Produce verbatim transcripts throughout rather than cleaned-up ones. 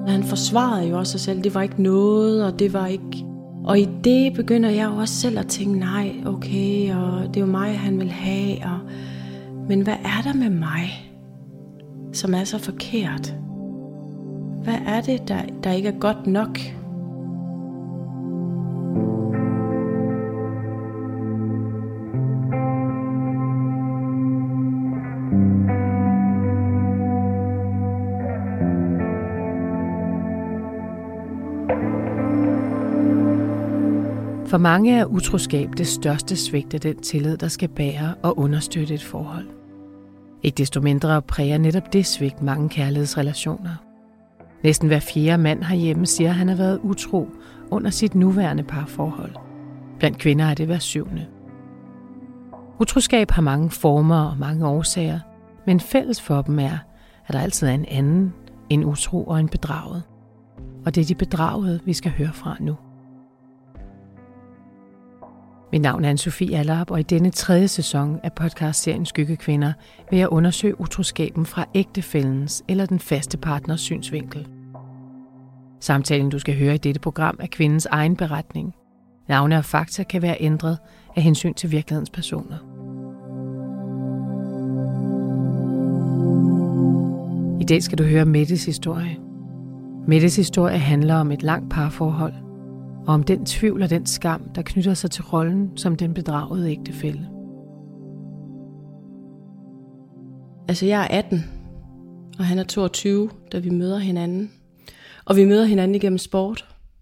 Han forsvarede jo også sig selv. Det var ikke noget, og det var ikke... Og i det begynder jeg jo også selv at tænke, nej, okay, og det er jo mig, han vil have. Og... Men hvad er der med mig, som er så forkert? Hvad er det, der, der ikke er godt nok? For mange er utroskab det største svigt af den tillid, der skal bære og understøtte et forhold. Ikke desto mindre præger netop det svigt mange kærlighedsrelationer. Næsten hver fjerde mand herhjemme siger, at han har været utro under sit nuværende parforhold. Blandt kvinder er det hver syvende. Utroskab har mange former og mange årsager, men fælles for dem er, at der altid er en anden, en utro og en bedraget. Og det er de bedragede, vi skal høre fra nu. Mit navn er Anne-Sophie Allerup, og i denne tredje sæson af podcastserien Skyggekvinder vil jeg undersøge utroskaben fra ægtefællens eller den faste partners synsvinkel. Samtalen, du skal høre i dette program, er kvindens egen beretning. Navne og fakta kan være ændret af hensyn til virkelighedens personer. I dag skal du høre Mettes historie. Mettes historie handler om et langt parforhold, og om den tvivl og den skam, der knytter sig til rollen som den bedragede ægtefælle. Altså, jeg er atten, og han er toogtyve, da vi møder hinanden. Og vi møder hinanden igennem sport.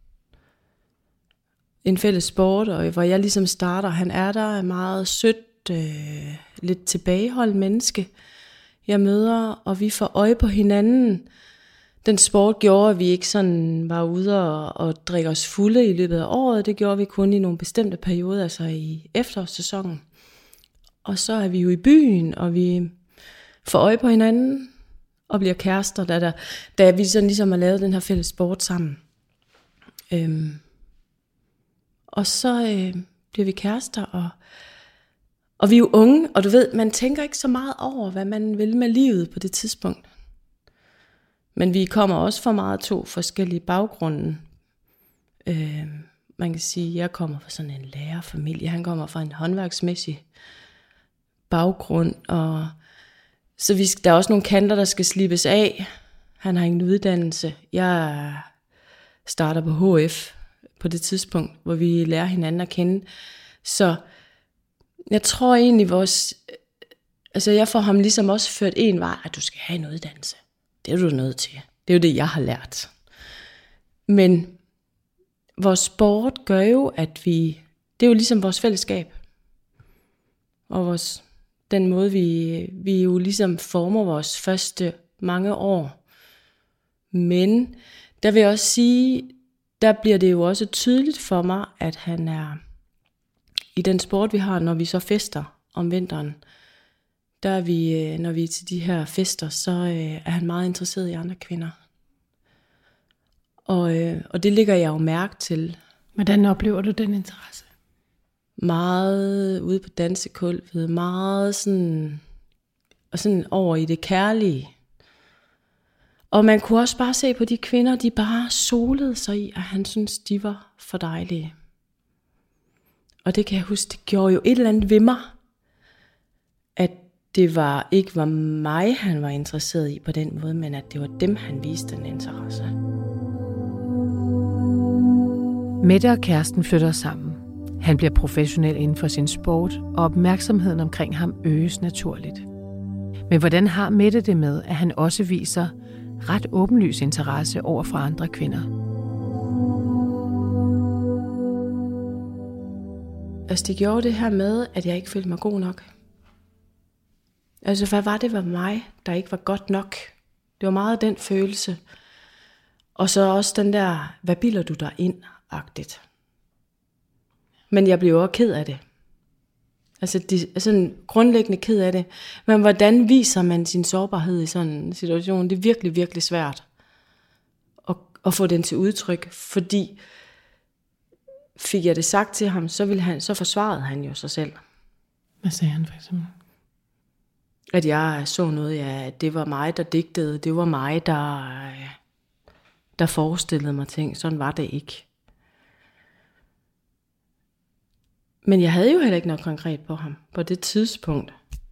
En fælles sport, og hvor jeg ligesom starter. Han er der, er meget sødt, øh, lidt tilbageholdt menneske. Jeg møder, og vi får øje på hinanden. Den sport gjorde, at vi ikke sådan var ude og, og drikke os fulde i løbet af året. Det gjorde vi kun i nogle bestemte perioder, altså i efterårssæsonen. Og så er vi jo i byen, og vi får øje på hinanden og bliver kærester, da, der, da vi sådan ligesom har lavet den her fælles sport sammen. Øhm. Og så øh, bliver vi kærester, og, og vi er jo unge, og du ved, man tænker ikke så meget over, hvad man vil med livet på det tidspunkt. Men vi kommer også fra meget to forskellige baggrunde. Øh, man kan sige, at jeg kommer fra sådan en lærerfamilie. Han kommer fra en håndværksmæssig baggrund. Og så vi, der er også nogle kanter, der skal slibes af. Han har ingen uddannelse. Jeg starter på H F på det tidspunkt, hvor vi lærer hinanden at kende. Så jeg tror egentlig, vores, altså jeg får ham ligesom også ført en vej, at du skal have en uddannelse. Det er du nødt til. Det er jo det, jeg har lært. Men vores sport gør jo, at vi... Det er jo ligesom vores fællesskab. Og vores, den måde, vi, vi jo ligesom former vores første mange år. Men der vil jeg også sige, der bliver det jo også tydeligt for mig, at han er... I den sport, vi har, når vi så fester om vinteren, der er vi, når vi er til de her fester, så er han meget interesseret i andre kvinder. Og, og det lægger jeg jo mærke til. Hvordan oplever du den interesse? Meget ude på dansegulvet, meget sådan, og sådan over i det kærlige. Og man kunne også bare se på de kvinder, de bare solede sig i, at han synes, de var for dejlige. Og det kan jeg huske, det gjorde jo et eller andet ved mig, at det var ikke var mig, han var interesseret i på den måde, men at det var dem, han viste den interesse. Mette og kæresten flytter sammen. Han bliver professionel inden for sin sport, og opmærksomheden omkring ham øges naturligt. Men hvordan har Mette det med, at han også viser ret åbenlys interesse over for andre kvinder? Altså det gjorde det her med, at jeg ikke følte mig god nok. Altså, hvad var det ved mig, der ikke var godt nok? Det var meget den følelse. Og så også den der, hvad bilder du dig ind-agtigt. Men jeg blev også ked af det. Altså, de, altså grundlæggende ked af det. Men hvordan viser man sin sårbarhed i sådan en situation? Det er virkelig, virkelig svært at, at få den til udtryk. Fordi fik jeg det sagt til ham, så, ville han, så forsvarede han jo sig selv. Hvad sagde han for eksempel? At jeg så noget, ja, det var mig, der digtede, det var mig, der, der forestillede mig ting. Sådan var det ikke. Men jeg havde jo heller ikke noget konkret på ham på det tidspunkt.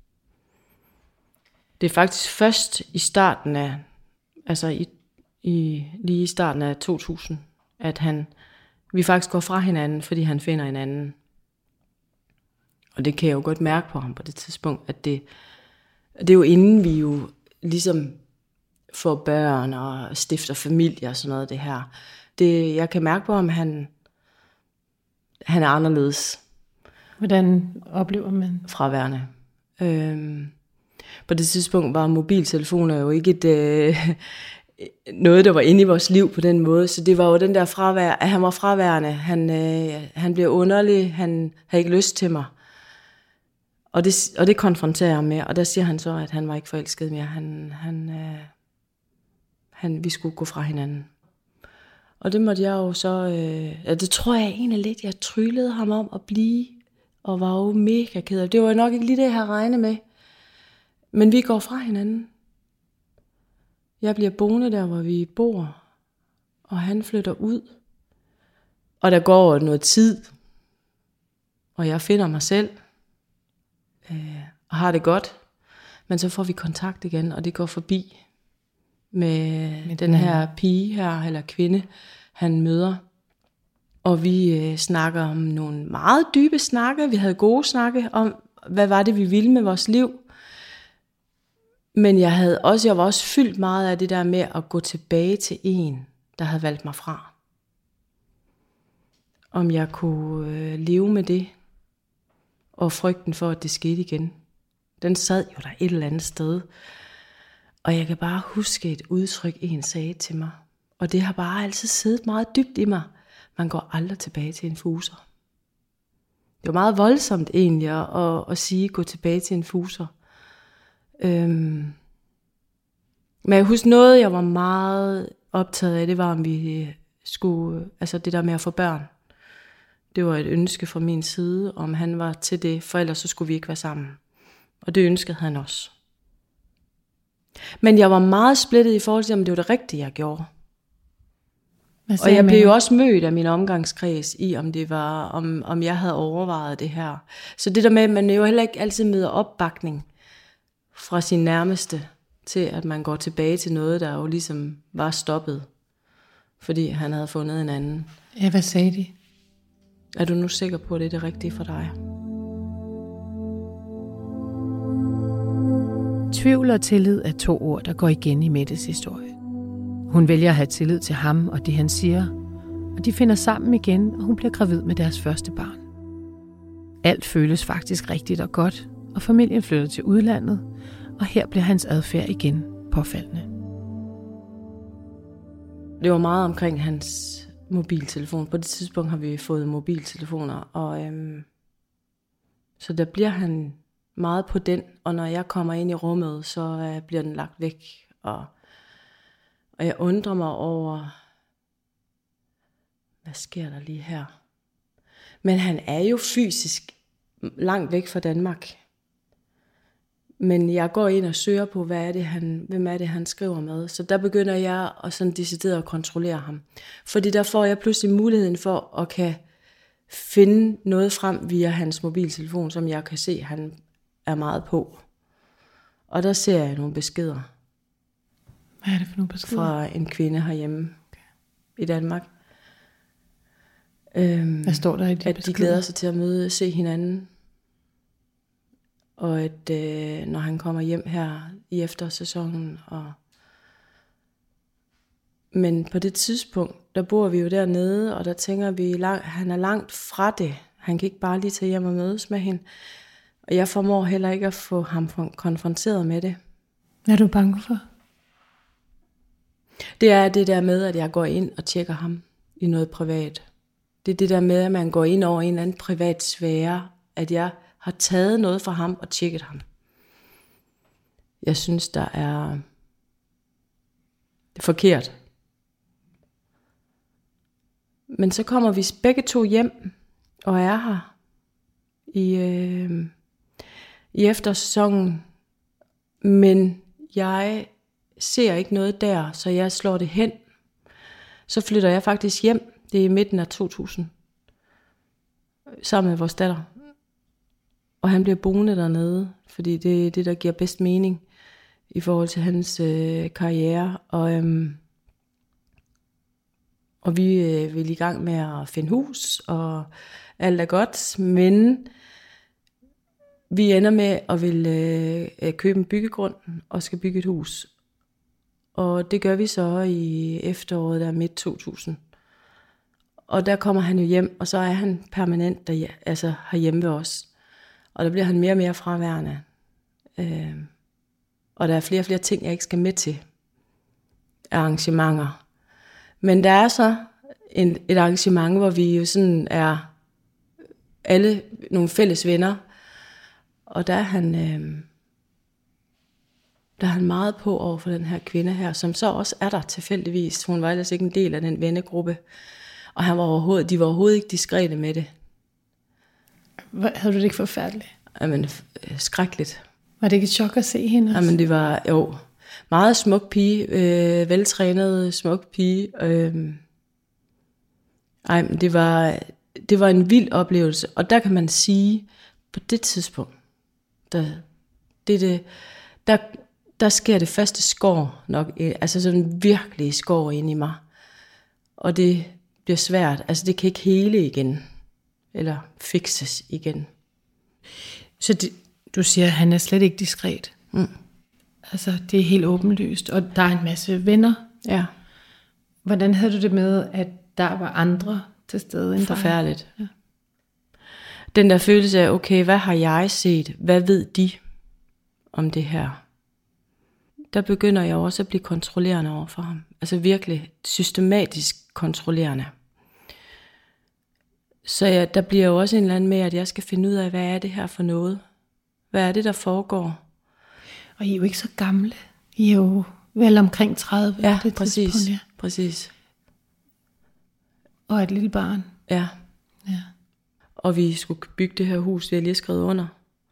Det er faktisk først i starten af, altså i, i, lige i starten af to tusind, at han, vi faktisk går fra hinanden, fordi han finder en anden. Og det kan jeg jo godt mærke på ham på det tidspunkt, at det, det er jo inden vi jo ligesom får børn og stifter familie og sådan noget det her. Det, jeg kan mærke på ham, han, han er anderledes. Hvordan oplever man? Fraværende. Øhm, på det tidspunkt var mobiltelefoner jo ikke et, øh, noget, der var inde i vores liv på den måde. Så det var jo den der fravær, at han var fraværende. Han, øh, han blev underlig, han havde ikke lyst til mig. Og det, og det konfronterer jeg med, og der siger han så, at han var ikke forelsket mere. Han, han, øh, han, vi skulle gå fra hinanden. Og det måtte jeg jo så, øh, ja, det tror jeg egentlig lidt, jeg tryllede ham om at blive, og var jo mega ked af. Det var nok ikke lige det, jeg havde regnet med. Men vi går fra hinanden. Jeg bliver boende der, hvor vi bor, og han flytter ud. Og der går noget tid, og jeg finder mig selv, øh, og har det godt. Men så får vi kontakt igen, og det går forbi med, med den her pige her, eller kvinde, han møder. Og vi øh, snakker om nogle meget dybe snakke. Vi havde gode snakke om, hvad var det, vi ville med vores liv. Men jeg, havde også, jeg var også fyldt meget af det der med at gå tilbage til en, der havde valgt mig fra. Om jeg kunne øh, leve med det, og frygten for, at det skete igen. Den sad jo der et eller andet sted. Og jeg kan bare huske et udtryk, en sagde til mig. Og det har bare altid siddet meget dybt i mig. Man går aldrig tilbage til en fuser. Det var meget voldsomt egentlig at, at, at sige, gå tilbage til en fuser. Øhm. Men jeg husker noget, jeg var meget optaget af, det var, om vi skulle, altså det der med at få børn. Det var et ønske fra min side, om han var til det, for ellers så skulle vi ikke være sammen. Og det ønskede han også. Men jeg var meget splittet i forhold til, om det var det rigtige, jeg gjorde. Og jeg blev jo også mødt af min omgangskreds i, om det var, om, om jeg havde overvejet det her. Så det der med, at man jo heller ikke altid møder opbakning fra sin nærmeste, til at man går tilbage til noget, der jo ligesom var stoppet, fordi han havde fundet en anden. Ja, hvad sagde de? Er du nu sikker på, at det er det rigtige for dig? Tvivl og tillid er to ord, der går igen i Mettes historie. Hun vælger at have tillid til ham og det, han siger, og de finder sammen igen, og hun bliver gravid med deres første barn. Alt føles faktisk rigtigt og godt, og familien flytter til udlandet, og her bliver hans adfærd igen påfaldende. Det var meget omkring hans mobiltelefon. På det tidspunkt har vi fået mobiltelefoner, og øhm, så der bliver han meget på den, og når jeg kommer ind i rummet, så øh, bliver den lagt væk, og, og jeg undrer mig over, hvad sker der lige her? Men han er jo fysisk langt væk fra Danmark. Men jeg går ind og søger på, hvad er det, han, hvem er det, han skriver med. Så der begynder jeg at sådan decideret at kontrollere ham. Fordi der får jeg pludselig muligheden for at kan finde noget frem via hans mobiltelefon, som jeg kan se, han er meget på. Og der ser jeg nogle beskeder. Hvad er det for nogle beskeder? Fra en kvinde herhjemme okay. i Danmark. Øhm, hvad står der i de at beskeder? De glæder sig til at møde, se hinanden. Og at øh, når han kommer hjem her i eftersæsonen. Og men på det tidspunkt, der bor vi jo dernede, og der tænker vi, lang, han er langt fra det. Han kan ikke bare lige tage hjem og mødes med hende. Og jeg formår heller ikke at få ham konfronteret med det. Hvad er du bange for? Det er det der med, at jeg går ind og tjekker ham i noget privat. Det er det der med, at man går ind over en eller anden privat sfære, at jeg har taget noget fra ham og tjekket ham. Jeg synes, der er det er forkert. Men så kommer vi begge to hjem og er her i, øh, i eftersæsonen. Men jeg ser ikke noget der, så jeg slår det hen. Så flytter jeg faktisk hjem. Det er i midten af to tusind. Sammen med vores datter. Og han bliver boende dernede, fordi det er det, der giver bedst mening i forhold til hans øh, karriere. Og, øhm, og vi øh, vil i gang med at finde hus, og alt er godt. Men vi ender med at vil øh, købe en byggegrund og skal bygge et hus. Og det gør vi så i efteråret, der er midt to tusind. Og der kommer han jo hjem, og så er han permanent der, altså herhjemme ved os. Og der bliver han mere og mere fraværende. Øh, og der er flere og flere ting, jeg ikke skal med til. Arrangementer. Men der er så en, et arrangement, hvor vi jo sådan er alle nogle fælles venner. Og der er han, øh, der er han meget på over for den her kvinde her, som så også er der tilfældigvis. Hun var ellers ikke en del af den vennegruppe. Og han var overhovedet, de var overhovedet ikke diskrete med det. Havde du det ikke forfærdeligt? Jamen, skrækkeligt. Var det ikke et chok at se hende også? Jamen, det var jo meget smuk pige, øh, veltrænet smuk pige. Øh, ej, men det var, det var en vild oplevelse. Og der kan man sige, på det tidspunkt, der, det, det, der, der sker det første skår nok, altså sådan virkelig skår ind i mig. Og det bliver svært, altså det kan ikke hele igen, eller fikses igen. Så det, du siger, at han er slet ikke diskret. Mm. Altså, det er helt åbenlyst, og der er en masse venner. Ja. Hvordan havde du det med, at der var andre til stede end Forfærdeligt. Ja. Den der følelse af, okay, hvad har jeg set? Hvad ved de om det her? Der begynder jeg også at blive kontrollerende over for ham. Altså virkelig systematisk kontrollerende. Så ja, der bliver jo også en eller anden med, at jeg skal finde ud af, hvad er det her for noget? Hvad er det, der foregår? Og I er jo ikke så gamle. I er jo vel omkring tredive. Ja, det præcis. Ja. præcis. Og et lille barn. Ja. ja. Og vi skulle bygge det her hus, vi har lige skrevet under.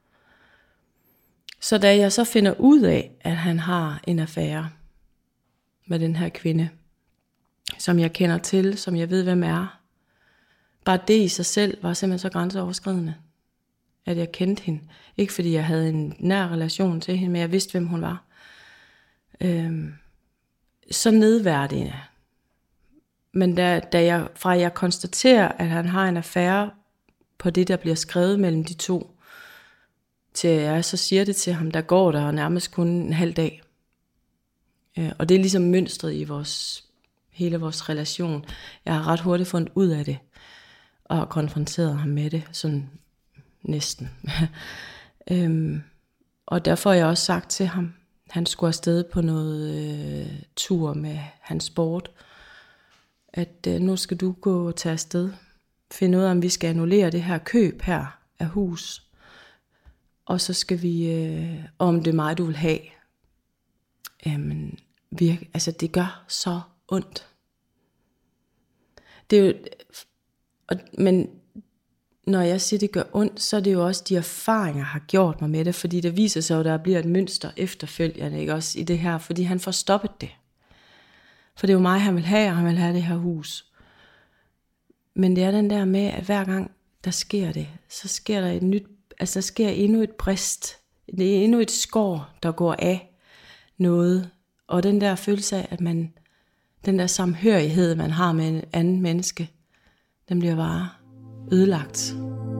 Så da jeg så finder ud af, at han har en affære med den her kvinde, som jeg kender til, som jeg ved, hvem er, bare det i sig selv var simpelthen så grænseoverskridende, at jeg kendte hende. Ikke fordi jeg havde en nær relation til hende, men jeg vidste, hvem hun var. Øhm, så nedværdigende. Men da, da jeg, fra jeg konstaterer, at han har en affære på det, der bliver skrevet mellem de to, til jeg så siger det til ham, der går der nærmest kun en halv dag. Øh, og det er ligesom mønstret i vores, hele vores relation. Jeg har ret hurtigt fundet ud af det, og har konfronteret ham med det, sådan næsten. øhm, og derfor har jeg også sagt til ham, han skulle afsted på noget øh, tur med hans sport, at øh, nu skal du gå og tage afsted, finde ud af, om vi skal annullere det her køb her af hus, og så skal vi, øh, om det er mig, du vil have. Jamen, virke, altså det gør så ondt. Det er jo, og, men når jeg siger, det gør ondt, så er det jo også de erfaringer, jeg har gjort mig med det, fordi det viser sig jo, at der bliver et mønster efterfølgende, ikke også i det her, fordi han får stoppet det. For det er jo mig, han vil have, og han vil have det her hus. Men det er den der med, at hver gang der sker det, så sker der et nyt, altså der sker endnu et brist. Det er endnu et skår, der går af noget. Og den der følelse af, at man, den der samhørighed, man har med en anden menneske, den bliver bare ødelagt.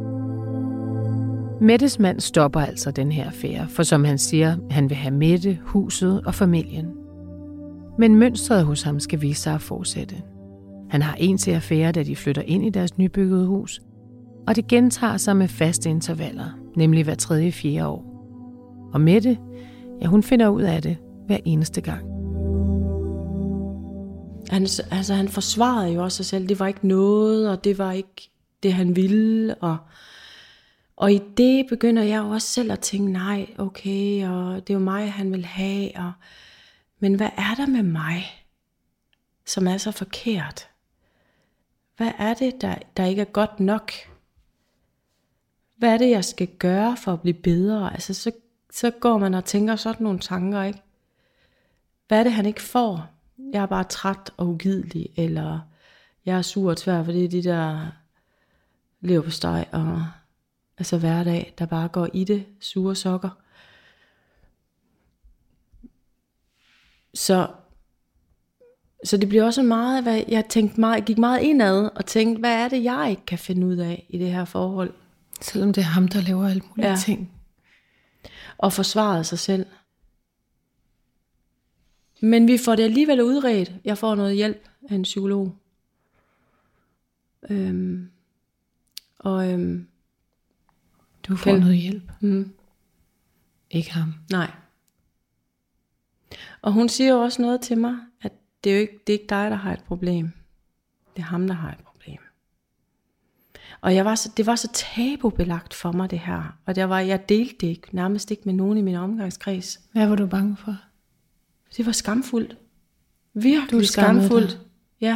Mettes mand stopper altså den her affære, for som han siger, han vil have Mette, huset og familien. Men mønstret hos ham skal vise sig at fortsætte. Han har en til affære, da de flytter ind i deres nybyggede hus, og det gentager sig med faste intervaller, nemlig hver tredje fjerde år. Og Mette, ja, hun finder ud af det hver eneste gang. Han, altså, han forsvarede jo også sig selv. Det var ikke noget, og det var ikke det, han ville. Og, og i det begynder jeg jo også selv at tænke, nej, okay, og det er jo mig, han vil have. Og, men hvad er der med mig, som er så forkert? Hvad er det, der, der ikke er godt nok? Hvad er det, jeg skal gøre for at blive bedre? Altså, så, så går man og tænker sådan nogle tanker, ikke? Hvad er det, han ikke får? jeg er bare træt og ugidelig, eller jeg er sur og tvær, for det er de der leverpostej og altså hverdag, der bare går i det, sure sokker. Så, så det bliver også meget, hvad jeg tænkte meget, jeg gik meget indad og tænkte, hvad er det, jeg ikke kan finde ud af i det her forhold? Selvom det er ham, der laver alle mulige ja. ting. Og forsvarede sig selv. Men vi får det alligevel udredt. Jeg får noget hjælp af en psykolog. Øhm, og øhm, du får kan... noget hjælp? Mm. Ikke ham? Nej. Og hun siger jo også noget til mig, at det er jo ikke, det er ikke dig, der har et problem. Det er ham, der har et problem. Og jeg var så, det var så tabubelagt for mig, det her. Og der var, jeg delte det ikke, nærmest ikke med nogen i min omgangskreds. Hvad var du bange for? Det var skamfuldt. Virkelig skamfuldt. Dig. Ja.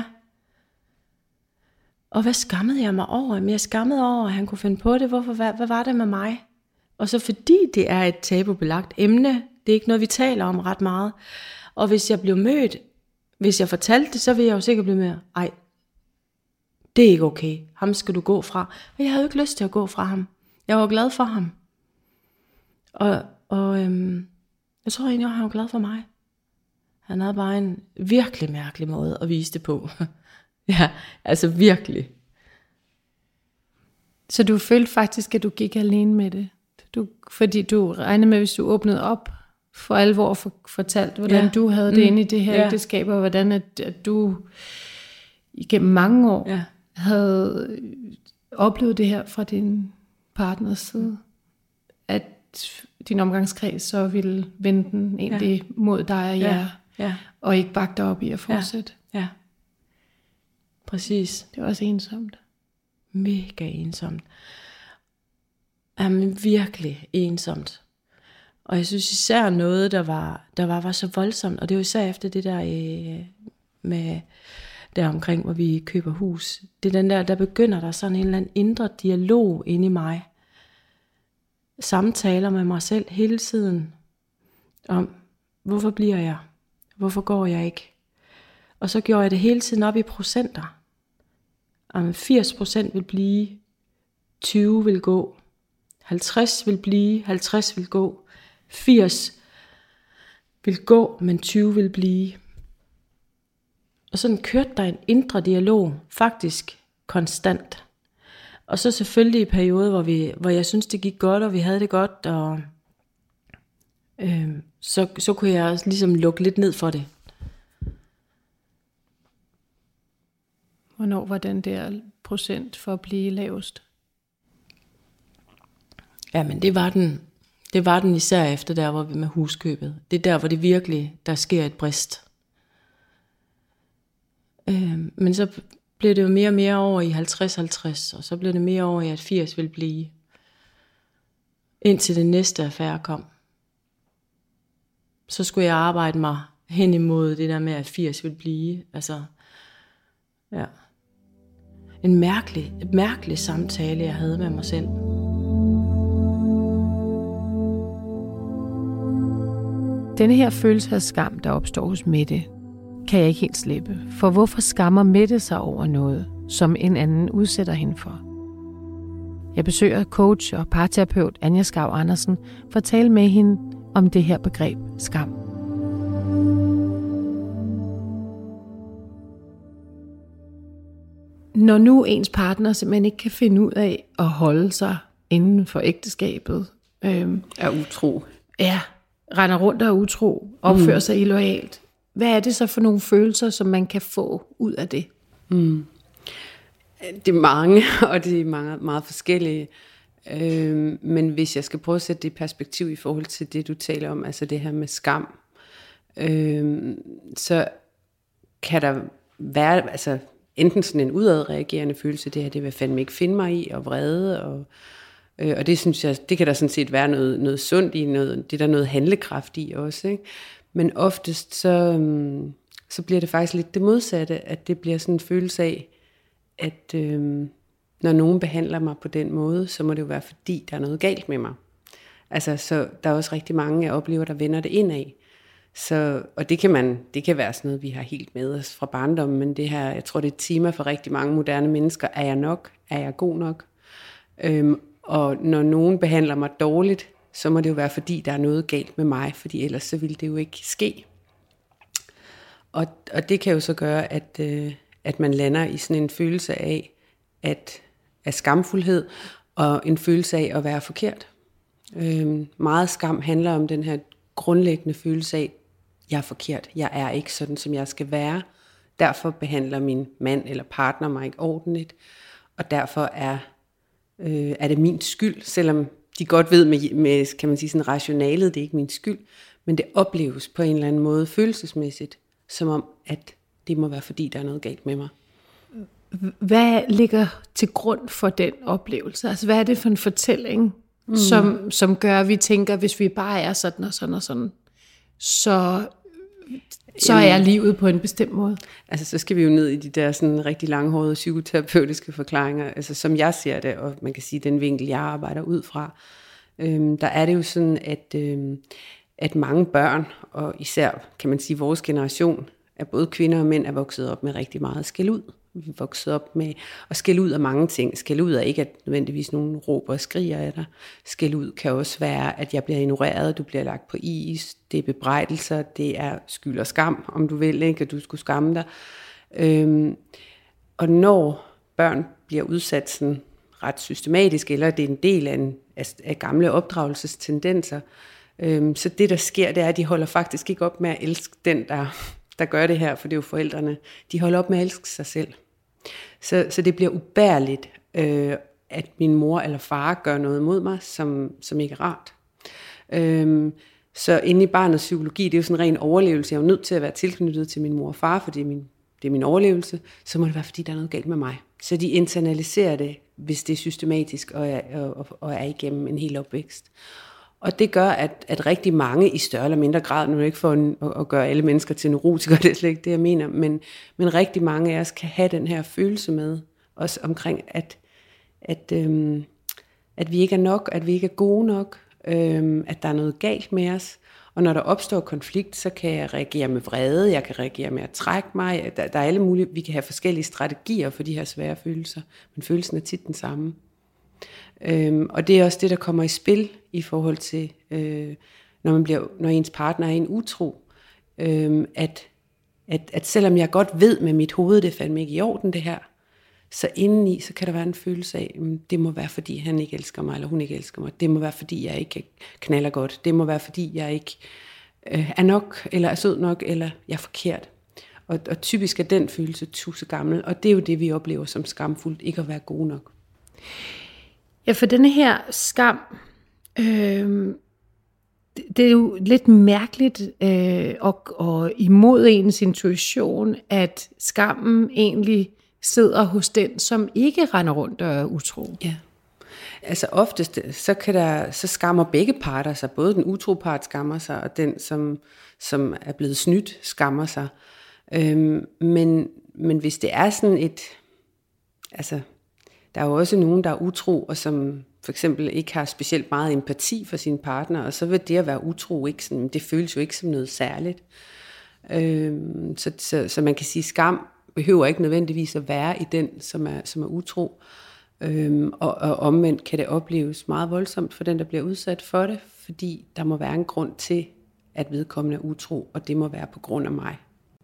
Og hvad skammede jeg mig over? Men jeg skammede over, at han kunne finde på det. Hvorfor, hvad, hvad var det med mig? Og så fordi det er et tabubelagt emne, det er ikke noget, vi taler om ret meget. Og hvis jeg blev mødt, hvis jeg fortalte det, så ville jeg jo sikkert blive med, ej, det er ikke okay. Ham skal du gå fra. Og jeg havde jo ikke lyst til at gå fra ham. Jeg var glad for ham. Og, og øhm, jeg tror egentlig, at han var glad for mig. Han havde bare en virkelig mærkelig måde at vise det på. Ja, altså virkelig. Så du følte faktisk, at du gik alene med det? Du, fordi du regnede med, hvis du åbnede op for alvor og for, fortalte, hvordan ja. du havde det mm. inde i det her ja. ægteskab, og hvordan at, at du igennem mange år ja. havde oplevet det her fra din partners side, at din omgangskreds så ville vende den egentlig ja. mod dig og jer, ja. Ja. og ikke bakke dig op i at fortsætte. Ja. Ja. Præcis. Det var også ensomt. Mega ensomt. Jamen virkelig ensomt. Og jeg synes især noget, der var, der var, var så voldsomt, og det var især efter det der øh, med der omkring, hvor vi køber hus. Det er den der, der begynder der sådan en eller anden indre dialog inde i mig. Samtaler med mig selv hele tiden om, hvorfor bliver jeg? Hvorfor går jeg ikke? Og så gjorde jeg det hele tiden op i procenter. Om firs procent vil blive, tyve vil gå, halvtreds vil blive, halvtreds vil gå, firs vil gå, men tyve vil blive. Og sådan kørte der en indre dialog, faktisk konstant. Og så selvfølgelig i perioder, hvor, vi, hvor jeg synes det gik godt, og vi havde det godt, og øh, så, så kunne jeg ligesom lukke lidt ned for det. Hvornår var den der procent for at blive lavest? Ja, men det var den, det var den især efter der, hvor vi med huskøbet. Det er der, hvor det virkelig, der sker et brist. Øh, men så blev det jo mere og mere over i halvtreds halvtreds, og så blev det mere over i, at firs ville blive, indtil det næste affære kom. Så skulle jeg arbejde mig hen imod det der med, at firs ville blive. Altså, ja. En mærkelig, et mærkelig samtale, jeg havde med mig selv. Denne her følelse af skam, der opstår hos Mette, kan jeg ikke helt slippe. For hvorfor skammer Mette sig over noget, som en anden udsætter hende for? Jeg besøger coach og parterapeut Anja Skau Andersen for at tale med hende om det her begreb skam. Når nu ens partner simpelthen ikke kan finde ud af at holde sig inden for ægteskabet, øhm, er utro. Ja, render rundt og er utro, opfører mm. sig illoyalt. Hvad er det så for nogle følelser, som man kan få ud af det? Mm. Det er mange, og det er meget, meget forskellige. Øh, men hvis jeg skal prøve at sætte det i perspektiv i forhold til det, du taler om, altså det her med skam, øh, så kan der være altså, enten sådan en udadreagerende følelse, det her, det vil jeg fandme ikke finde mig i, og vrede, og, øh, og det synes jeg, det kan der sådan set være noget, noget sundt i, noget, det er der noget handlekraft i også, ikke? Men oftest så, så bliver det faktisk lidt det modsatte, at det bliver sådan en følelse af, at øh, når nogen behandler mig på den måde, så må det jo være fordi, der er noget galt med mig. Altså, så der er også rigtig mange, jeg oplever, der vender det indad. Så, og det kan, man, det kan være sådan noget, vi har helt med os fra barndommen, men det her, jeg tror, det er et tema for rigtig mange moderne mennesker. Er jeg nok? Er jeg god nok? Øhm, og når nogen behandler mig dårligt, så må det jo være, fordi der er noget galt med mig, fordi ellers så ville det jo ikke ske. Og, og det kan jo så gøre, at, øh, at man lander i sådan en følelse af, at, af skamfuldhed, og en følelse af at være forkert. Øhm, meget skam handler om den her grundlæggende følelse af, jeg er forkert, jeg er ikke sådan, som jeg skal være. Derfor behandler min mand eller partner mig ikke ordentligt, og derfor er, øh, er det min skyld, selvom de godt ved med, med kan man sige sådan rationalet, det er ikke min skyld, men det opleves på en eller anden måde følelsesmæssigt, som om, at det må være fordi, der er noget galt med mig. Hvad ligger til grund for den oplevelse? Altså, hvad er det for en fortælling, mm. som, som gør, at vi tænker, hvis vi bare er sådan og sådan og sådan, så, så er livet på en bestemt måde? Altså, så skal vi jo ned i de der sådan rigtig langhårede psykoterapeutiske forklaringer, altså som jeg ser det, og man kan sige, den vinkel, jeg arbejder ud fra, øhm, der er det jo sådan, at, øhm, at mange børn, og især, kan man sige, vores generation, at både kvinder og mænd er vokset op med rigtig meget skældud. Vi er vokset op med at skælde ud af mange ting. Skælde ud er ikke, at nødvendigvis nogen råber og skriger af dig. Skælde ud kan også være, at jeg bliver ignoreret, du bliver lagt på is, det er bebrejdelser, det er skyld og skam, om du vil, ikke, at du skulle skamme dig. Øhm, og når børn bliver udsat sådan ret systematisk, eller det er en del af, en, af, af gamle opdragelsestendenser, øhm, så det der sker, det er, at de holder faktisk ikke op med at elske den, der, der gør det her, for det er jo forældrene. De holder op med at elske sig selv. Så, så det bliver ubærligt, øh, at min mor eller far gør noget mod mig, som, som ikke er rart. Øhm, så inde i barnets psykologi, det er jo sådan en ren overlevelse. Jeg er jo nødt til at være tilknyttet til min mor og far, for det er min, det er min overlevelse. Så må det være, fordi der er noget galt med mig. Så de internaliserer det, hvis det er systematisk og er, og, og er igennem en hel opvækst. Og det gør, at, at rigtig mange i større eller mindre grad, nu er ikke for at, at gøre alle mennesker til neurotikere, det er slet ikke det, jeg mener, men, men rigtig mange af os kan have den her følelse med os omkring, at, at, øhm, at vi ikke er nok, at vi ikke er gode nok, øhm, at der er noget galt med os. Og når der opstår konflikt, så kan jeg reagere med vrede, jeg kan reagere med at trække mig, der, der er alle mulige, vi kan have forskellige strategier for de her svære følelser, men følelsen er tit den samme. Øhm, og det er også det, der kommer i spil i forhold til, øh, når, man bliver, når ens partner er en utro, øh, at, at, at selvom jeg godt ved med mit hoved, det er fandme ikke i orden det her, så indeni, så kan der være en følelse af, det må være fordi han ikke elsker mig, eller hun ikke elsker mig, det må være fordi jeg ikke knaller godt, det må være fordi jeg ikke øh, er nok, eller er sød nok, eller jeg er forkert. Og, og typisk er den følelse tusse gammel, og det er jo det, vi oplever som skamfuldt, ikke at være gode nok. Ja, for denne her skam, øh, det er jo lidt mærkeligt øh, og, og imod ens intuition, at skammen egentlig sidder hos den, som ikke render rundt og er utro. Ja, altså oftest, så, kan der, så skammer begge parter sig. Både den utro part skammer sig, og den, som, som er blevet snydt, skammer sig. Øhm, men, men hvis det er sådan et... altså der er jo også nogen, der er utro, og som for eksempel ikke har specielt meget empati for sine partner, og så vil det at være utro ikke sådan, det føles jo ikke som noget særligt. Øhm, så, så, så man kan sige, skam behøver ikke nødvendigvis at være i den, som er, som er utro. Øhm, og, og omvendt kan det opleves meget voldsomt for den, der bliver udsat for det, fordi der må være en grund til, at vedkommende er utro, og det må være på grund af mig.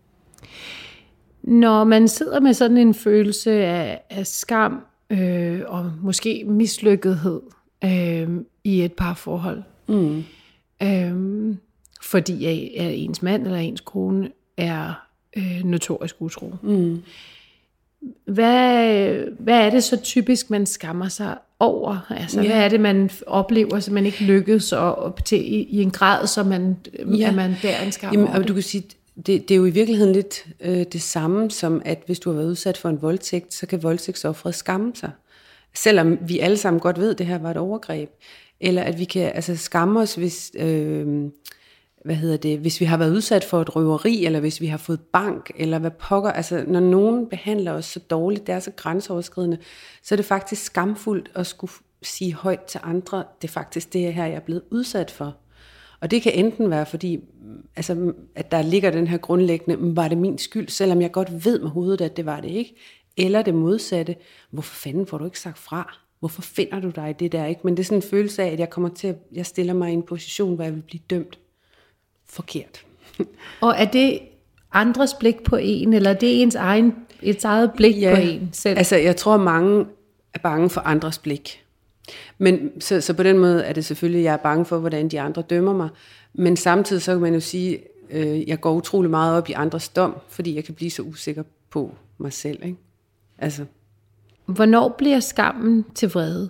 Når man sidder med sådan en følelse af, af skam, Øh, og måske mislykkethed øh, i et parforhold. Mm. Øh, fordi at ens mand eller ens kone er øh, notorisk utro. Mm. Hvad, hvad er det så typisk, man skammer sig over? Altså, ja. Hvad er det, man oplever, så man ikke lykkes og, til, i, i en grad, så man, ja. er man der en skam? Jamen, og du kan sige, det, det er jo i virkeligheden lidt øh, det samme som, at hvis du har været udsat for en voldtægt, så kan voldtægtsofferet skamme sig. Selvom vi alle sammen godt ved, at det her var et overgreb. Eller at vi kan altså, skamme os, hvis, øh, hvad hedder det, hvis vi har været udsat for et røveri, eller hvis vi har fået bank, eller hvad pokker. Altså, når nogen behandler os så dårligt, det er så grænseoverskridende, så er det faktisk skamfuldt at skulle sige højt til andre, det er faktisk det her, jeg er blevet udsat for. Og det kan enten være fordi, altså, at der ligger den her grundlæggende, var det min skyld, selvom jeg godt ved med hovedet, at det var det ikke. Eller det modsatte, hvorfor fanden får du ikke sagt fra? Hvorfor finder du dig i det der, ikke? Men det er sådan en følelse af, at jeg kommer til at, jeg stiller mig i en position, hvor jeg vil blive dømt forkert. Og er det andres blik på en, eller er det ens egen, et eget blik ja, på en selv? Altså, jeg tror, mange er bange for andres blik. Men så, så på den måde er det selvfølgelig, jeg er bange for, hvordan de andre dømmer mig. Men samtidig så kan man jo sige, øh, jeg går utrolig meget op i andres dom, fordi jeg kan blive så usikker på mig selv, ikke? Altså. Hvornår bliver skammen til vrede?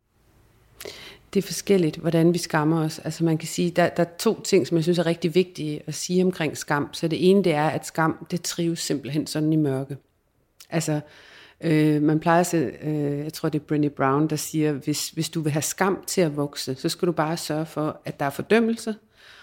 Det er forskelligt, hvordan vi skammer os. Altså man kan sige, der, der er to ting, som jeg synes er rigtig vigtige at sige omkring skam. Så det ene, det er, at skam, det trives simpelthen sådan i mørke. Altså, øh, man plejer at se, øh, jeg tror det er Brené Brown, der siger, hvis, hvis du vil have skam til at vokse, så skal du bare sørge for, at der er fordømmelse,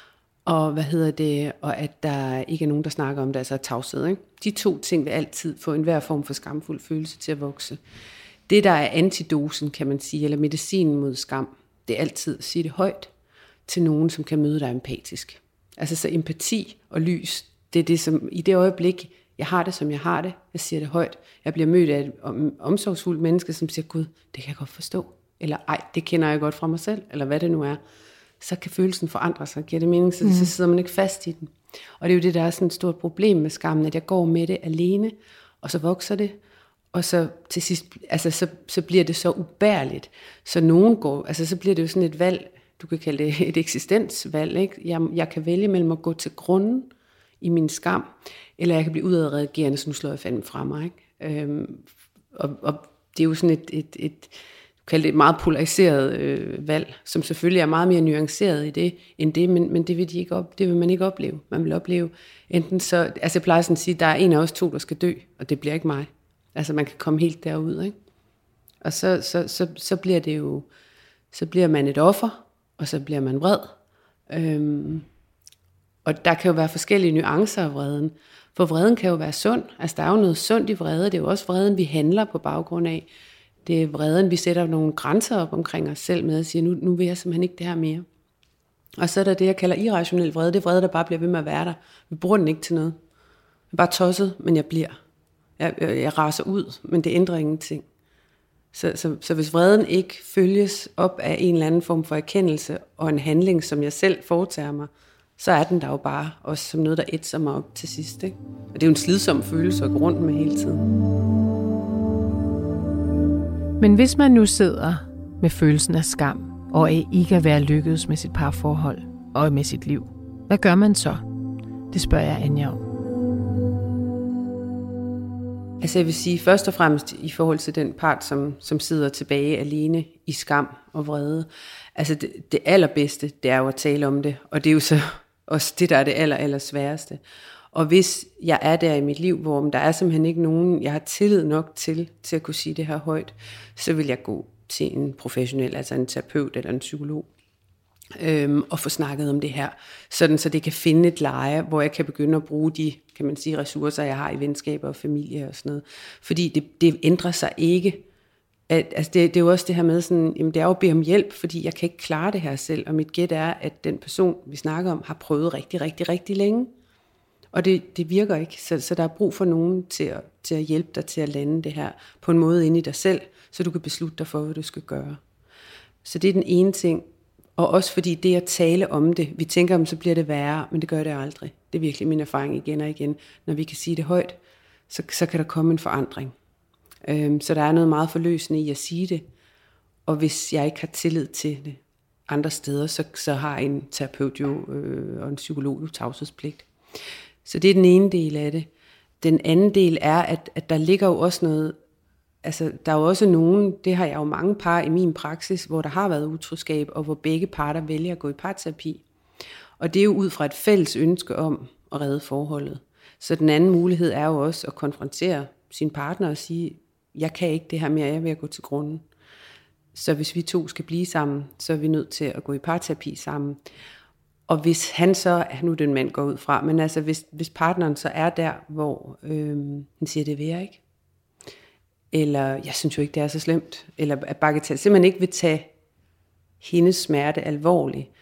og hvad hedder det, og at der ikke er nogen, der snakker om det, altså tavshed, ikke? De to ting vil altid få enhver form for skamfuld følelse til at vokse. Det, der er antidosen, kan man sige, eller medicinen mod skam, det er altid at sige det højt til nogen, som kan møde dig empatisk. Altså så empati og lys, det er det, som i det øjeblik, jeg har det, som jeg har det, jeg siger det højt, jeg bliver mødt af et omsorgsfuldt menneske, som siger, Gud, det kan jeg godt forstå, eller ej, det kender jeg godt fra mig selv, eller hvad det nu er, så kan følelsen forandre sig, giver det mening, så, mm. så sidder man ikke fast i den. Og det er jo det, der er sådan et stort problem med skammen, at jeg går med det alene, og så vokser det, og så til sidst, altså så, så bliver det så ubærligt, så nogen går, altså så bliver det jo sådan et valg, du kan kalde det et eksistensvalg, ikke? Jeg, jeg kan vælge mellem at gå til grunden i min skam, eller jeg kan blive udadreagerende, så nu slår jeg fandme fra mig, ikke? Øhm, og, og det er jo sådan et, et, et du kan kalde det et meget polariseret øh, valg, som selvfølgelig er meget mere nuanceret i det, end det, men, men det vil de ikke op, det vil man ikke opleve. Man vil opleve enten så, altså jeg plejer sådan at sige, der er en af os to, der skal dø, og det bliver ikke mig. Altså man kan komme helt derud, ikke? Og så, så, så, så bliver det jo, så bliver man et offer, og så bliver man vred. Øhm, og der kan jo være forskellige nuancer af vreden. For vreden kan jo være sund. Altså der er jo noget sundt i vrede. Det er jo også vreden, vi handler på baggrund af. Det er vreden, vi sætter nogle grænser op omkring os selv med og siger, nu, nu vil jeg simpelthen ikke det her mere. Og så er der det, jeg kalder irrationel vrede. Det er vrede, der bare bliver ved med at være der. Vi bruger den ikke til noget. Jeg er bare tosset, men jeg bliver. Jeg, jeg, jeg raser ud, men det ændrer ingenting. Så, så, så hvis vreden ikke følges op af en eller anden form for erkendelse og en handling, som jeg selv foretager mig, så er den der jo bare også som noget, der ætser mig op til sidst, ikke? Og det er jo en slidsom følelse at gå rundt med hele tiden. Men hvis man nu sidder med følelsen af skam, og af ikke at være lykkedes med sit parforhold og med sit liv, hvad gør man så? Det spørger jeg Anja om. Altså jeg vil sige, først og fremmest i forhold til den part, som, som sidder tilbage alene i skam og vrede. Altså det, det allerbedste, det er jo at tale om det, og det er jo så også det, der er det aller, aller sværeste. Og hvis jeg er der i mit liv, hvor der er simpelthen ikke nogen, jeg har tillid nok til, til at kunne sige det her højt, så vil jeg gå til en professionel, altså en terapeut eller en psykolog, øhm, og få snakket om det her, sådan så det kan finde et leje, hvor jeg kan begynde at bruge de, kan man sige, ressourcer, jeg har i venskaber og familie og sådan noget. Fordi det, det ændrer sig ikke. At, altså det, det er jo også det her med sådan, jamen det er jo at bede om hjælp, fordi jeg kan ikke klare det her selv, og mit gæt er, at den person, vi snakker om, har prøvet rigtig, rigtig, rigtig længe. Og det, det virker ikke, så, så der er brug for nogen til at, til at hjælpe dig til at lande det her på en måde inde i dig selv, så du kan beslutte dig for, hvad du skal gøre. Så det er den ene ting. Og også fordi det at tale om det, vi tænker om, så bliver det værre, men det gør det aldrig. Det er virkelig min erfaring igen og igen. Når vi kan sige det højt, så, så kan der komme en forandring. Øhm, så der er noget meget forløsende i at sige det. Og hvis jeg ikke har tillid til det andre steder, så, så har en terapeut jo, øh, og en psykolog jo tavshedspligt. Så det er den ene del af det. Den anden del er, at, at der ligger jo også noget, altså der er jo også nogen, det har jeg jo mange par i min praksis, hvor der har været utroskab, og hvor begge parter vælger at gå i parterapi. Og det er jo ud fra et fælles ønske om at redde forholdet. Så den anden mulighed er jo også at konfrontere sin partner og sige, jeg kan ikke det her mere, jeg vil gå til grunden. Så hvis vi to skal blive sammen, så er vi nødt til at gå i parterapi sammen. Og hvis han så, nu er det en mand går ud fra, men altså hvis, hvis partneren så er der, hvor øh, han siger, det vil jeg ikke. Eller jeg synes jo ikke, det er så slemt. Eller at bagatellisere, simpelthen ikke vil tage hendes smerte alvorligt.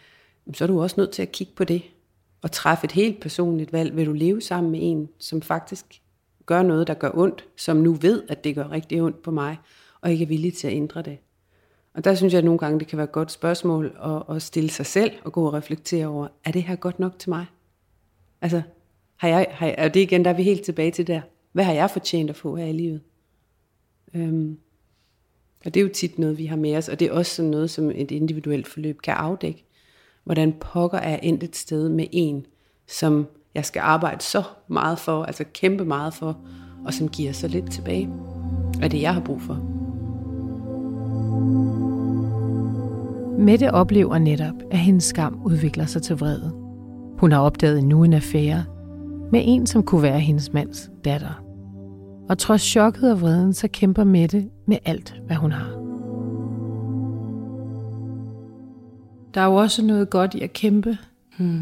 så er du også nødt til at kigge på det, og træffe et helt personligt valg. Vil du leve sammen med en, som faktisk gør noget, der gør ondt, som nu ved, at det gør rigtig ondt på mig, og ikke er villig til at ændre det? Og der synes jeg, at nogle gange, det kan være et godt spørgsmål at, at stille sig selv og gå og reflektere over, er det her godt nok til mig? Altså, har jeg, har jeg, og det igen, der er vi helt tilbage til der. Hvad har jeg fortjent at få her i livet? Øhm, og det er jo tit noget, vi har med os, og det er også sådan noget, som et individuelt forløb kan afdække. Hvordan pokker er jeg endt et sted med en, som jeg skal arbejde så meget for, altså kæmpe meget for, og som giver så lidt tilbage af det, jeg har brug for. Mette oplever netop, at hendes skam udvikler sig til vrede. Hun har opdaget endnu en affære med en, som kunne være hendes mands datter. Og trods chokket og vreden, så kæmper Mette med alt, hvad hun har. Der er jo også noget godt i at kæmpe. Hmm.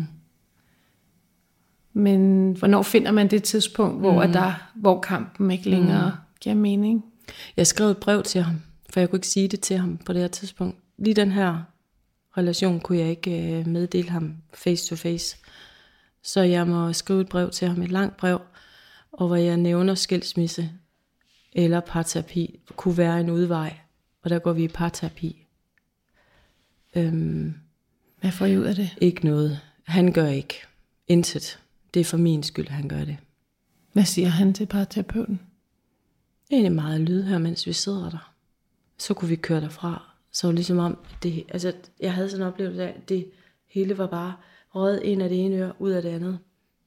Men hvornår finder man det tidspunkt, hvor, mm. der, hvor kampen ikke længere mm. giver mening? Jeg skrev et brev til ham, for jeg kunne ikke sige det til ham på det her tidspunkt. Lige den her relation kunne jeg ikke meddele ham face to face. Så jeg må skrive et brev til ham, et langt brev, og hvor jeg nævner skilsmisse eller parterapi kunne være en udvej. Og der går vi i parterapi. Øhm, Hvad får I ud af det? Ikke noget. Han gør ikke. Intet. Det er for min skyld, han gør det. Hvad siger han til parterapeuten? Det er meget lyd her, mens vi sidder der. Så kunne vi køre derfra. Så ligesom om, det, altså, jeg havde sådan en oplevelse af, at det hele var bare røget ind af det ene øre, ud af det andet.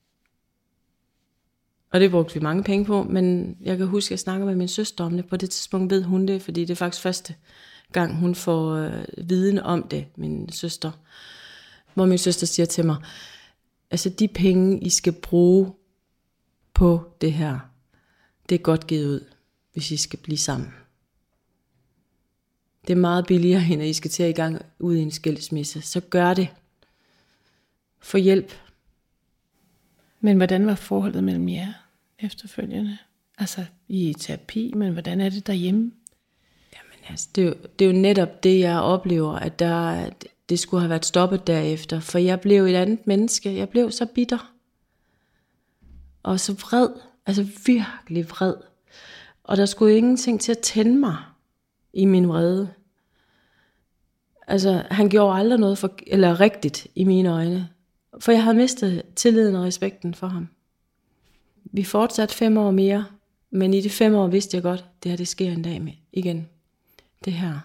Og det brugte vi mange penge på, men jeg kan huske, at jeg snakker med min søster om det. På det tidspunkt ved hun det, fordi det er faktisk første gang, hun får øh, viden om det, min søster. Hvor min søster siger til mig, altså de penge, I skal bruge på det her, det er godt givet ud, hvis I skal blive sammen. Det er meget billigere, end at I skal til at i gang ud i en skilsmisse. Så gør det. Få hjælp. Men hvordan var forholdet mellem jer efterfølgende? Altså i terapi, men hvordan er det derhjemme? Jamen altså, det er jo, det er jo netop det, jeg oplever, at der, det skulle have været stoppet derefter. For jeg blev et andet menneske. Jeg blev så bitter. Og så vred. Altså virkelig vred. Og der skulle ingenting til at tænde mig i min vrede. Altså, han gjorde aldrig noget for, eller rigtigt i mine øjne. For jeg havde mistet tilliden og respekten for ham. Vi fortsatte fem år mere, men i de fem år vidste jeg godt, det her det sker en dag med igen. Det her.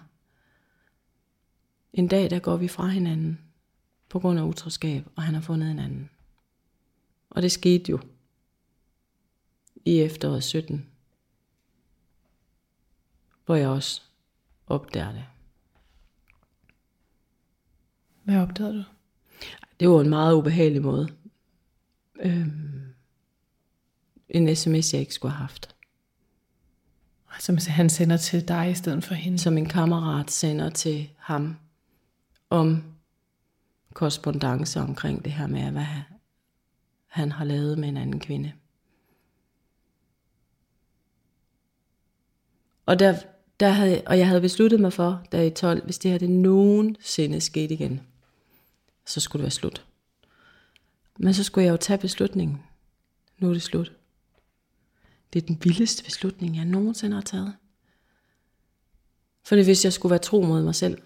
En dag, der går vi fra hinanden på grund af utroskab, og han har fundet en anden. Og det skete jo i efteråret sytten, hvor jeg også opdager det. Hvad opdagede du? Det var en meget ubehagelig måde. Øhm, en sms, jeg ikke skulle have haft. Som han sender til dig i stedet for hende? Som en kammerat sender til ham om korrespondance omkring det her med, hvad han har lavet med en anden kvinde. Og, der, der havde, og jeg havde besluttet mig for, da i tolv, hvis det her det nogensinde skete igen, så skulle det være slut. Men så skulle jeg jo tage beslutningen. Nu er det slut. Det er den vildeste beslutning, jeg nogensinde har taget. For det hvis jeg skulle være tro mod mig selv.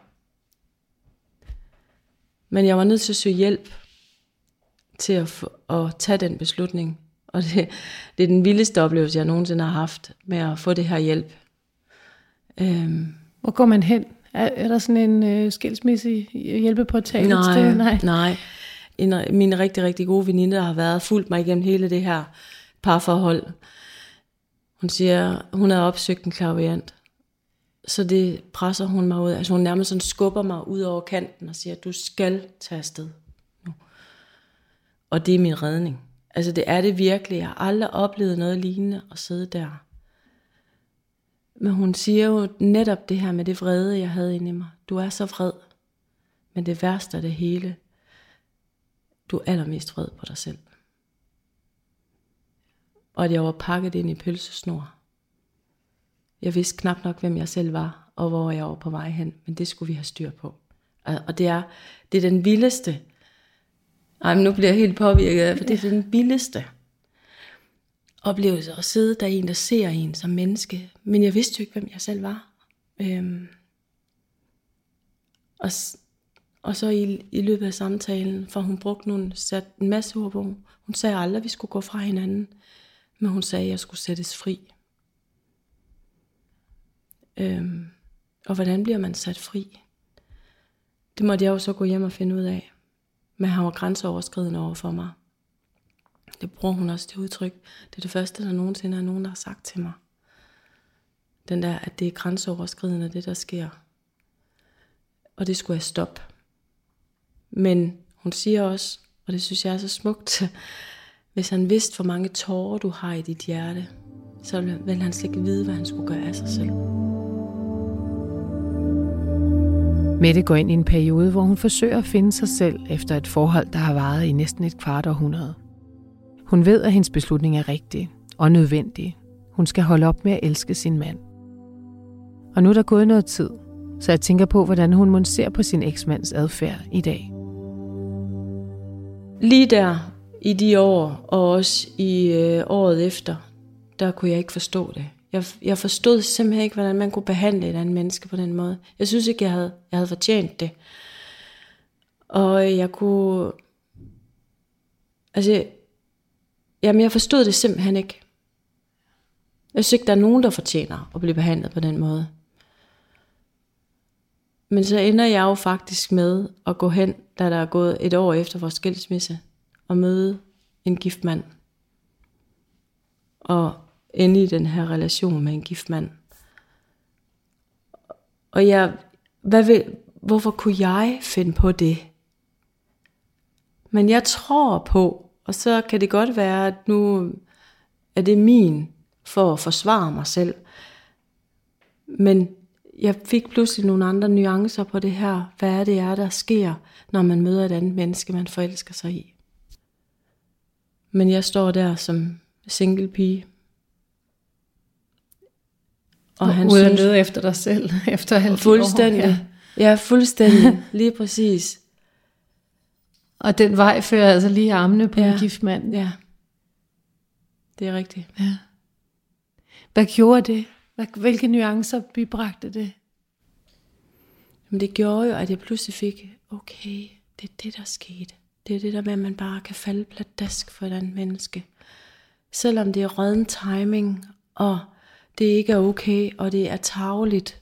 Men jeg var nødt til at søge hjælp til at, få, at tage den beslutning. Og det, det er den vildeste oplevelse, jeg nogensinde har haft med at få det her hjælp. Øhm. Hvor går man hen? Er, er der sådan en øh, skilsmisse hjælpeportal? Nej, nej. nej. En, mine rigtig, rigtig gode veninder har været fulgt mig igennem hele det her parforhold. Hun siger, hun har opsøgt en clairvoyant. Så det presser hun mig ud. Altså hun nærmest sådan skubber mig ud over kanten og siger, du skal tage afsted nu. Og det er min redning. Altså det er det virkelig. Jeg har aldrig oplevet noget lignende at sidde der. Men hun siger jo netop det her med det vrede, jeg havde inde i mig. Du er så vred. Men det værste af det hele, du er allermest vred på dig selv. Og at jeg var pakket ind i pølsesnor. Jeg vidste knap nok, hvem jeg selv var, og hvor jeg var på vej hen. Men det skulle vi have styr på. Og det er, det er den vildeste. Ej, men nu bliver jeg helt påvirket, for det er den vildeste oplevelse at sidde der en, der ser en som menneske. Men jeg vidste jo ikke, hvem jeg selv var. Øhm, og, og så i, i løbet af samtalen, for hun brugte nogle, sat en masse ord på. Hun sagde aldrig, at vi skulle gå fra hinanden. Men hun sagde, at jeg skulle sættes fri. Øhm, og hvordan bliver man sat fri? Det måtte jeg jo så gå hjem og finde ud af. Men han var grænseoverskridende over for mig. Det bruger hun også til udtryk. Det er det første, der nogensinde er nogen, der har sagt til mig. Den der, at det er grænseoverskridende, det der sker. Og det skulle jeg stoppe. Men hun siger også, og det synes jeg er så smukt, hvis han vidste, hvor mange tårer du har i dit hjerte, så ville han slet ikke vide, hvad han skulle gøre af sig selv. Mette går ind i en periode, hvor hun forsøger at finde sig selv efter et forhold, der har varet i næsten et kvart århundrede. Hun ved, at hendes beslutning er rigtig og nødvendig. Hun skal holde op med at elske sin mand. Og nu er der gået noget tid, så jeg tænker på, hvordan hun må ser på sin eksmands adfærd i dag. Lige der i de år, og også i øh, året efter, der kunne jeg ikke forstå det. Jeg, jeg forstod simpelthen ikke, hvordan man kunne behandle et andet menneske på den måde. Jeg synes ikke, jeg havde, jeg havde fortjent det. Og jeg kunne... Altså... Jamen, jeg forstod det simpelthen ikke. Jeg synes ikke, der er nogen, der fortjener at blive behandlet på den måde. Men så ender jeg jo faktisk med at gå hen, da der er gået et år efter vores skilsmisse, og møde en gift mand. Og ende i den her relation med en gift mand. Og jeg, hvad vil, hvorfor kunne jeg finde på det? Men jeg tror på, og så kan det godt være, at nu er det min for at forsvare mig selv. Men jeg fik pludselig nogle andre nuancer på det her. Hvad er det, er, der sker, når man møder et andet menneske, man forelsker sig i? Men jeg står der som single pige. Og han ude synes, at lede efter dig selv, efter halvtreds år. Fuldstændig. Ja, ja fuldstændig. Lige præcis. Og den vej fører altså lige armene på ja. En gift mand. Ja, det er rigtigt. Ja. Hvad gjorde det? Hvilke nuancer bibragte det? Jamen det gjorde jo, at jeg pludselig fik, okay, det er det, der skete. Det er det der med, at man bare kan falde pladask for et andet menneske. Selvom det er rådden timing, og det ikke er okay, og det er tarveligt.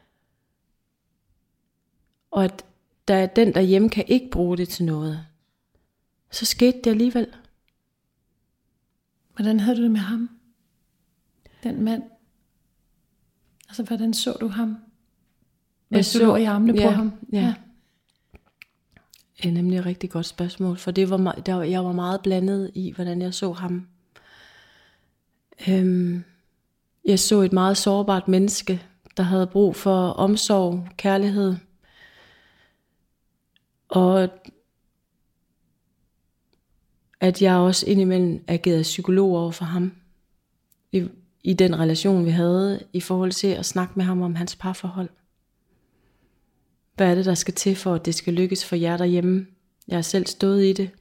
Og at der, den derhjemme kan ikke bruge det til noget. Så skete det alligevel. Hvordan havde du det med ham? Den mand? Altså, hvordan så du ham? Hvad så du lå i armene ja, på ham? Ja. ja. Det er nemlig et rigtig godt spørgsmål, for det var, der, jeg var meget blandet i, hvordan jeg så ham. Øhm, jeg så et meget sårbart menneske, der havde brug for omsorg, kærlighed. Og at jeg også indimellem agerede psykolog over for ham. I, I den relation, vi havde, i forhold til at snakke med ham om hans parforhold. Hvad er det, der skal til for, at det skal lykkes for jer derhjemme? Jeg har selv stået i det.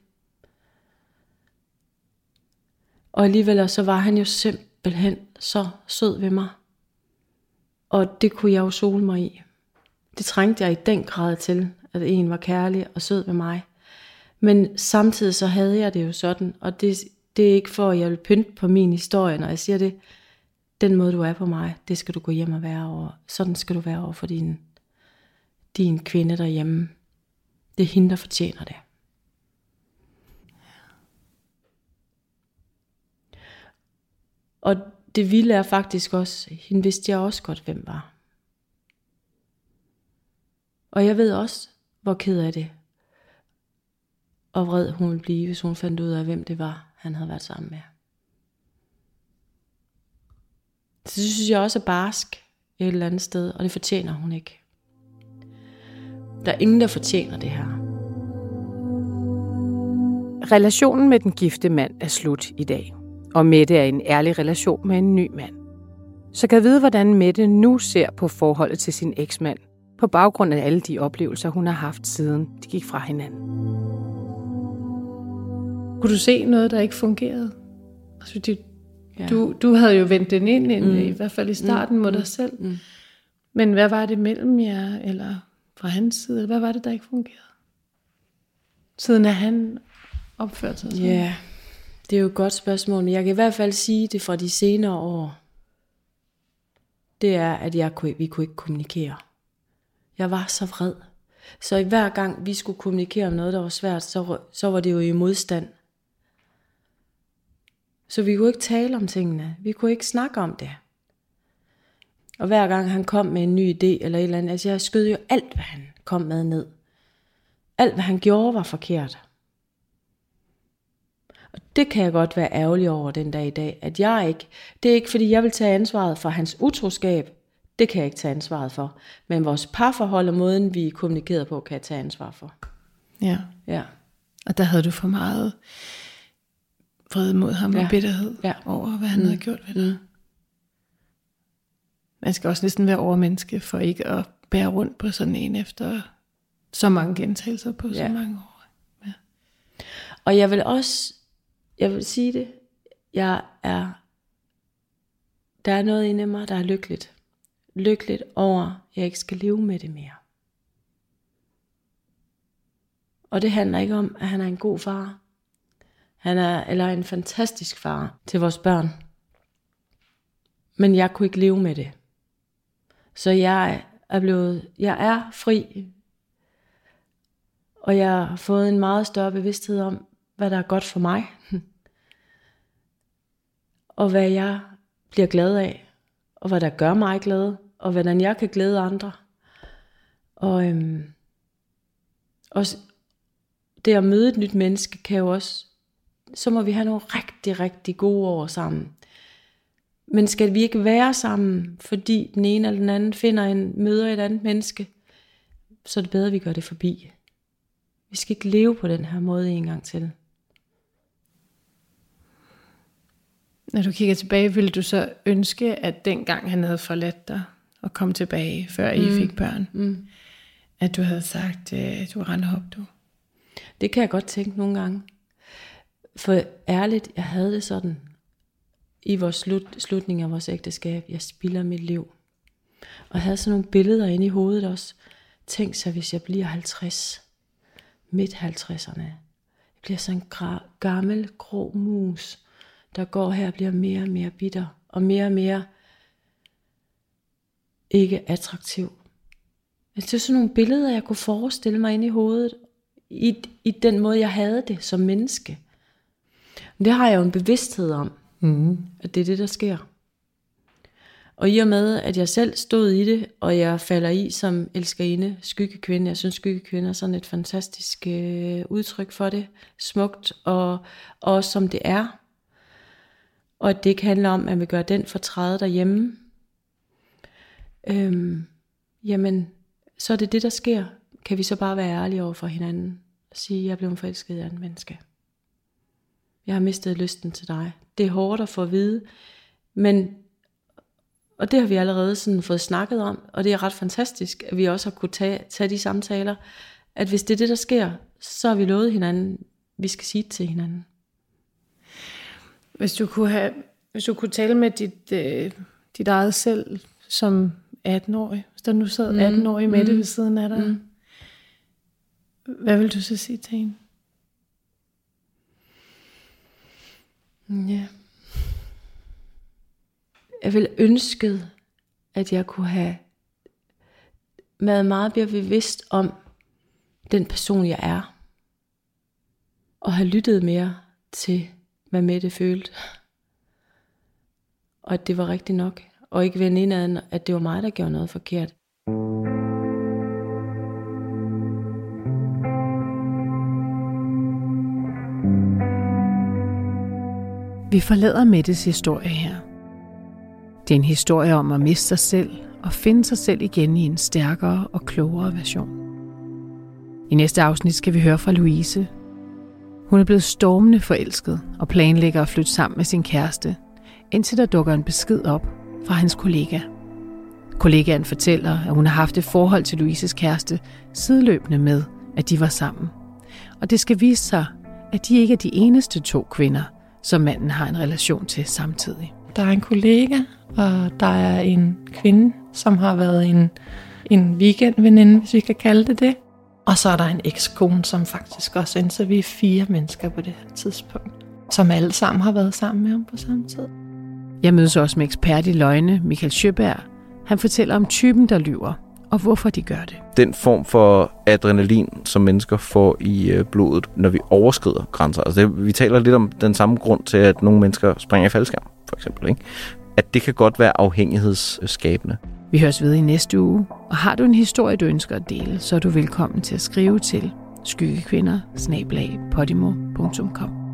Og alligevel så var han jo simpelthen så sød ved mig. Og det kunne jeg jo sole mig i. Det trængte jeg i den grad til, at en var kærlig og sød ved mig. Men samtidig så havde jeg det jo sådan, og det, det er ikke for, at jeg vil pynte på min historie, når jeg siger det. Den måde du er på mig, det skal du gå hjem og være over. Sådan skal du være over for din, din kvinde derhjemme. Det er hende, der fortjener det. Og det vilde er faktisk også, hende vidste jeg også godt, hvem var. Og jeg ved også, hvor ked af det, og vred hun ville blive, hvis hun fandt ud af, hvem det var, han havde været sammen med. Så det synes jeg også er barsk et eller andet sted, og det fortjener hun ikke. Der er ingen, der fortjener det her. Relationen med den gifte mand er slut i dag, og Mette er i en ærlig relation med en ny mand. Så kan vide, hvordan Mette nu ser på forholdet til sin eksmand, på baggrund af alle de oplevelser, hun har haft siden de gik fra hinanden. Kunne du se noget, der ikke fungerede? Altså, det, Ja. du, du havde jo vendt den ind, ind Mm. i hvert fald i starten Mm. mod dig selv. Mm. Men hvad var det mellem jer, eller fra hans side? Eller hvad var det, der ikke fungerede? Siden at han opførte sig sådan. Ja, det er jo et godt spørgsmål, men jeg kan i hvert fald sige det fra de senere år. Det er, at jeg kunne, vi kunne ikke kommunikere. Jeg var så vred. Så hver gang vi skulle kommunikere om noget, der var svært, så, så var det jo i modstand. Så vi kunne ikke tale om tingene. Vi kunne ikke snakke om det. Og hver gang han kom med en ny idé eller et eller andet, altså jeg skød jo alt, hvad han kom med ned. Alt, hvad han gjorde, var forkert. Og det kan jeg godt være ærgerlig over den dag i dag, at jeg ikke, det er ikke fordi jeg vil tage ansvaret for hans utroskab, det kan jeg ikke tage ansvaret for. Men vores parforhold og måden, vi kommunikerede på, kan jeg tage ansvar for. Ja. Ja. Og der havde du for meget vrede mod ham Ja. og bitterhed Ja. over, hvad han mm. havde gjort ved dig. Mm. Man skal også næsten være overmenneske for ikke at bære rundt på sådan en efter så mange gentagelser på ja. så mange år. Ja. Og jeg vil også, jeg vil sige det, jeg er, der er noget inde i mig, der er lykkeligt. Lykkeligt over, at jeg ikke skal leve med det mere. Og det handler ikke om, at han er en god far. Han er, eller en fantastisk far til vores børn. Men jeg kunne ikke leve med det. Så jeg er blevet, jeg er fri. Og jeg har fået en meget større bevidsthed om, hvad der er godt for mig. Og hvad jeg bliver glad af. Og hvad der gør mig glad. Og hvordan jeg kan glæde andre. Og øhm, også det at møde et nyt menneske kan jo også, så må vi have nogle rigtig, rigtig gode år sammen. Men skal vi ikke være sammen, fordi den ene eller den anden finder en, møder et andet menneske, så er det bedre, at vi gør det forbi. Vi skal ikke leve på den her måde en gang til. Når du kigger tilbage, ville du så ønske, at dengang han havde forladt dig og kom tilbage, før I Mm. fik børn, Mm. at du havde sagt, at du rendte op, du? Det kan jeg godt tænke nogle gange. For ærligt, jeg havde det sådan, i vores slut, slutning af vores ægteskab, jeg spilder mit liv. Og jeg havde sådan nogle billeder inde i hovedet også. Tænk så, hvis jeg bliver halvtreds, midt halvtredserne. Jeg bliver sådan en gra- gammel, grå mus, der går her og bliver mere og mere bitter, og mere og mere ikke attraktiv. Altså, det er sådan nogle billeder, jeg kunne forestille mig inde i hovedet, i, i den måde, jeg havde det som menneske. Men det har jeg jo en bevidsthed om, mm. at det er det, der sker. Og i og med, at jeg selv stod i det, og jeg falder i som elskerinde, skyggekvinde. Jeg synes, skyggekvinde er sådan et fantastisk øh, udtryk for det. Smukt, og, og også som det er. Og at det ikke handler om, at vi gør den fortræde derhjemme. Øhm, jamen, så er det det, der sker. Kan vi så bare være ærlige over for hinanden? Og sige, at jeg er blevet forelsket af en menneske. Jeg har mistet lysten til dig. Det er hårdt at få at vide. Men, og det har vi allerede sådan fået snakket om. Og det er ret fantastisk, at vi også har kunne tage, tage de samtaler. At hvis det er det, der sker, så har vi lovet hinanden, vi skal sige det til hinanden. Hvis du kunne, have, hvis du kunne tale med dit, øh, dit eget selv som atten-årig, hvis der nu sad atten-årig med mm. det ved siden af dig, mm. hvad vil du så sige til hende? Ja. Jeg ville ønske, at jeg kunne have været meget mere bevidst om den person, jeg er. Og have lyttet mere til, hvad Mette følte. Og at det var rigtigt nok. Og ikke vende indad, at det var mig, der gjorde noget forkert. Vi forlader Mettes historie her. Det er en historie om at miste sig selv og finde sig selv igen i en stærkere og klogere version. I næste afsnit skal vi høre fra Louise. Hun er blevet stormende forelsket og planlægger at flytte sammen med sin kæreste, indtil der dukker en besked op fra hans kollega. Kollegaen fortæller, at hun har haft et forhold til Louises kæreste sideløbende med, at de var sammen. Og det skal vise sig, at de ikke er de eneste to kvinder, som manden har en relation til samtidig. Der er en kollega, og der er en kvinde, som har været en, en weekendveninde, hvis vi kan kalde det det. Og så er der en ekskone, som faktisk også er, så vi er fire mennesker på det her tidspunkt, som alle sammen har været sammen med ham på samme tid. Jeg mødes også med ekspert i løgne, Michael Sjöberg. Han fortæller om typen, der lyver, og hvorfor de gør det. Den form for adrenalin, som mennesker får i blodet, når vi overskrider grænser. Altså det, vi taler lidt om den samme grund til, at nogle mennesker springer i faldskærm, for eksempel. Ikke? At det kan godt være afhængighedsskabende. Vi høres ved i næste uge, og har du en historie, du ønsker at dele, så er du velkommen til at skrive til skyggekvinder snabel-a podimo punktum com.